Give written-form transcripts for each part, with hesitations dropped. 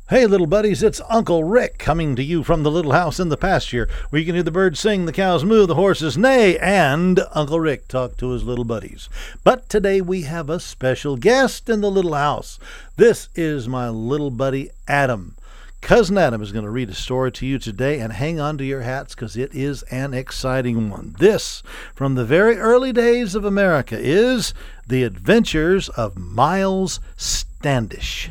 Hey, little buddies, it's Uncle Rick coming to you from the little house in the pasture where you can hear the birds sing, the cows moo, the horses neigh, and Uncle Rick talk to his little buddies. But today we have a special guest in the little house. This is my little buddy Adam. Cousin Adam is going to read a story to you today, and hang on to your hats because it is an exciting one. This, from the very early days of America, is The Adventures of Miles Standish.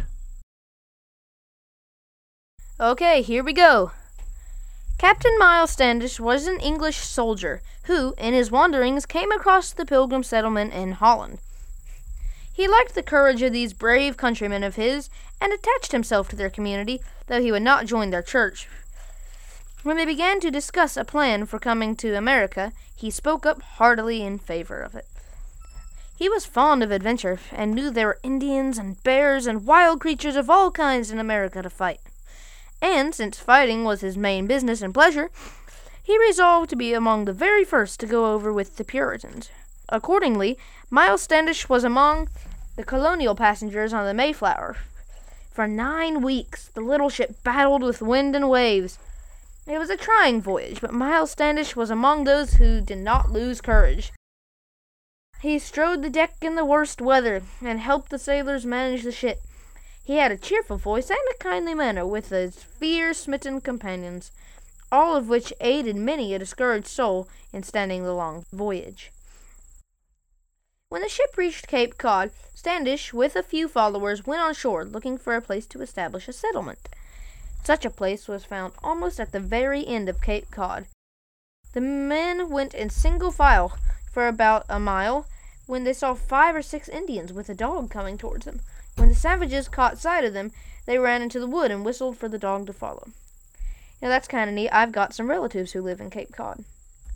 Okay, here we go. Captain Miles Standish was an English soldier who, in his wanderings, came across the Pilgrim settlement in Holland. He liked the courage of these brave countrymen of his and attached himself to their community, though he would not join their church. When they began to discuss a plan for coming to America, he spoke up heartily in favor of it. He was fond of adventure and knew there were Indians and bears and wild creatures of all kinds in America to fight. And, since fighting was his main business and pleasure, he resolved to be among the very first to go over with the Puritans. Accordingly, Miles Standish was among the colonial passengers on the Mayflower. For 9 weeks, the little ship battled with wind and waves. It was a trying voyage, but Miles Standish was among those who did not lose courage. He strode the deck in the worst weather and helped the sailors manage the ship. He had a cheerful voice and a kindly manner with his fear-smitten companions, all of which aided many a discouraged soul in standing the long voyage. When the ship reached Cape Cod, Standish, with a few followers, went on shore looking for a place to establish a settlement. Such a place was found almost at the very end of Cape Cod. The men went in single file for about a mile when they saw 5 or 6 Indians with a dog coming towards them. When the savages caught sight of them, they ran into the wood and whistled for the dog to follow. Now that's kind of neat. I've got some relatives who live in Cape Cod.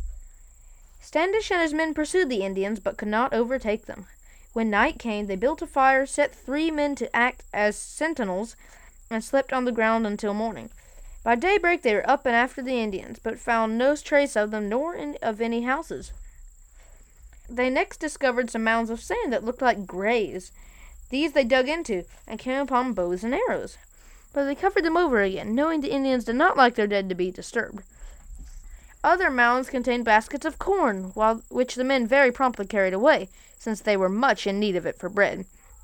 Standish and his men pursued the Indians, but could not overtake them. When night came, they built a fire, set 3 men to act as sentinels, and slept on the ground until morning. By daybreak they were up and after the Indians, but found no trace of them nor of any houses. They next discovered some mounds of sand that looked like graves. These they dug into, and came upon bows and arrows. But they covered them over again, knowing the Indians did not like their dead to be disturbed. Other mounds contained baskets of corn, which the men very promptly carried away, since they were much in need of it for bread.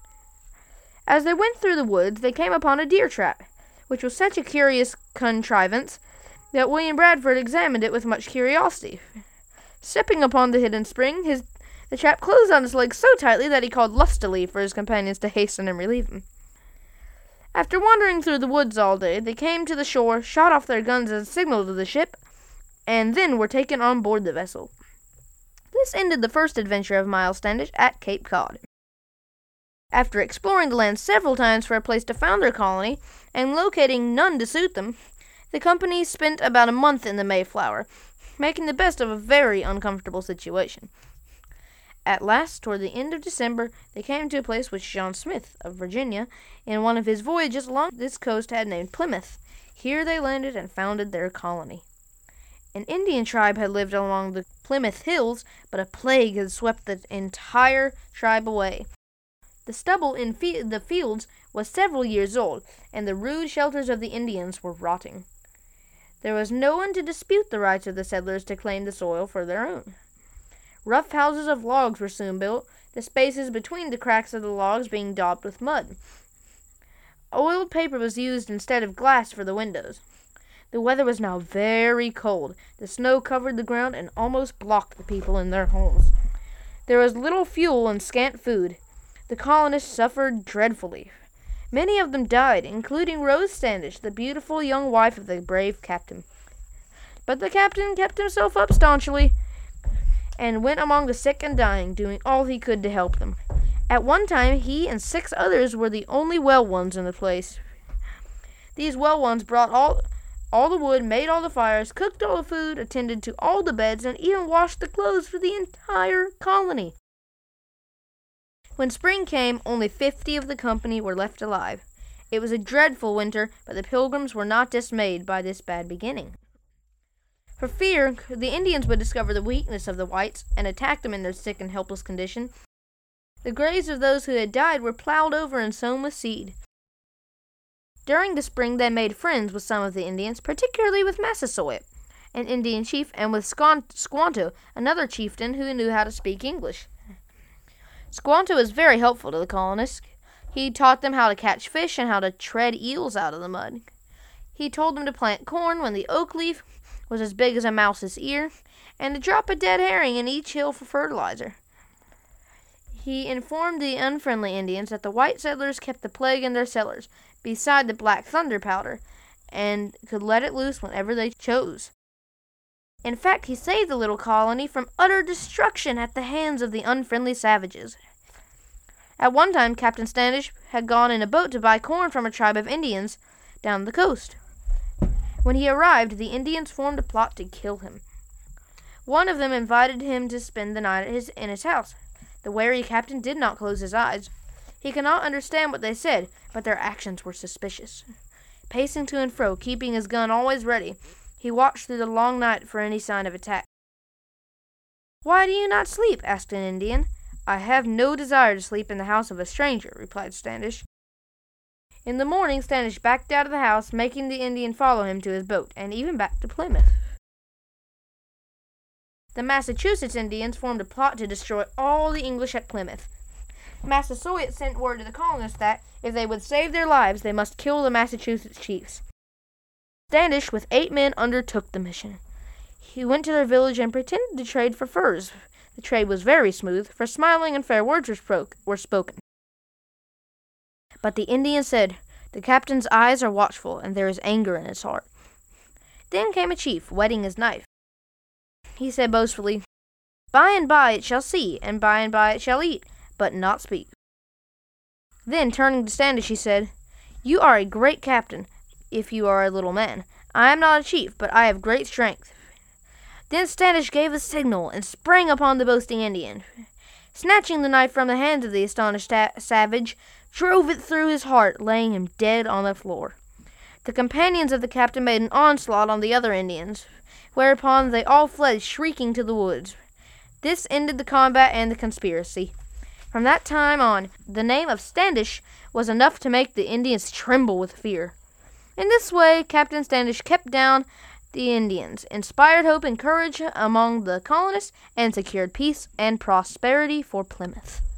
As they went through the woods, they came upon a deer trap, which was such a curious contrivance that William Bradford examined it with much curiosity. Stepping upon the hidden spring, the trap closed on his legs so tightly that he called lustily for his companions to hasten and relieve him. After wandering through the woods all day, they came to the shore, shot off their guns as a signal to the ship, and then were taken on board the vessel. This ended the first adventure of Miles Standish at Cape Cod. After exploring the land several times for a place to found their colony, and locating none to suit them, the company spent about a month in the Mayflower, making the best of a very uncomfortable situation. At last, toward the end of December, they came to a place which John Smith, of Virginia, in one of his voyages along this coast had named Plymouth. Here they landed and founded their colony. An Indian tribe had lived along the Plymouth Hills, but a plague had swept the entire tribe away. The stubble in the fields was several years old, and the rude shelters of the Indians were rotting. There was no one to dispute the rights of the settlers to claim the soil for their own. Rough houses of logs were soon built, the spaces between the cracks of the logs being daubed with mud. Oiled paper was used instead of glass for the windows. The weather was now very cold. The snow covered the ground and almost blocked the people in their homes. There was little fuel and scant food. The colonists suffered dreadfully. Many of them died, including Rose Standish, the beautiful young wife of the brave captain. But the captain kept himself up staunchly, and went among the sick and dying, doing all he could to help them. At one time, he and 6 others were the only well ones in the place. These well ones brought all the wood, made all the fires, cooked all the food, attended to all the beds, and even washed the clothes for the entire colony. When spring came, only 50 of the company were left alive. It was a dreadful winter, but the Pilgrims were not dismayed by this bad beginning. For fear the Indians would discover the weakness of the whites and attack them in their sick and helpless condition, the graves of those who had died were plowed over and sown with seed. During the spring, they made friends with some of the Indians, particularly with Massasoit, an Indian chief, and with Squanto, another chieftain who knew how to speak English. Squanto was very helpful to the colonists. He taught them how to catch fish and how to tread eels out of the mud. He told them to plant corn when the oak leaf was as big as a mouse's ear, and to drop a dead herring in each hill for fertilizer. He informed the unfriendly Indians that the white settlers kept the plague in their cellars, beside the black thunder powder, and could let it loose whenever they chose. In fact, he saved the little colony from utter destruction at the hands of the unfriendly savages. At one time, Captain Standish had gone in a boat to buy corn from a tribe of Indians down the coast. When he arrived, the Indians formed a plot to kill him. One of them invited him to spend the night in his house. The wary captain did not close his eyes. He could not understand what they said, but their actions were suspicious. Pacing to and fro, keeping his gun always ready, he watched through the long night for any sign of attack. "Why do you not sleep?" asked an Indian. "I have no desire to sleep in the house of a stranger," replied Standish. In the morning, Standish backed out of the house, making the Indian follow him to his boat, and even back to Plymouth. The Massachusetts Indians formed a plot to destroy all the English at Plymouth. Massasoit sent word to the colonists that, if they would save their lives, they must kill the Massachusetts chiefs. Standish, with 8 men, undertook the mission. He went to their village and pretended to trade for furs. The trade was very smooth, for smiling and fair words were spoken. But the Indian said, "The captain's eyes are watchful, and there is anger in his heart." Then came a chief, whetting his knife. He said boastfully, "By and by it shall see, and by it shall eat, but not speak." Then, turning to Standish, he said, "You are a great captain, if you are a little man. I am not a chief, but I have great strength." Then Standish gave a signal, and sprang upon the boasting Indian. Snatching the knife from the hands of the astonished savage, drove it through his heart, laying him dead on the floor. The companions of the captain made an onslaught on the other Indians, whereupon they all fled shrieking to the woods. This ended the combat and the conspiracy. From that time on, the name of Standish was enough to make the Indians tremble with fear. In this way, Captain Standish kept down the Indians, inspired hope and courage among the colonists, and secured peace and prosperity for Plymouth.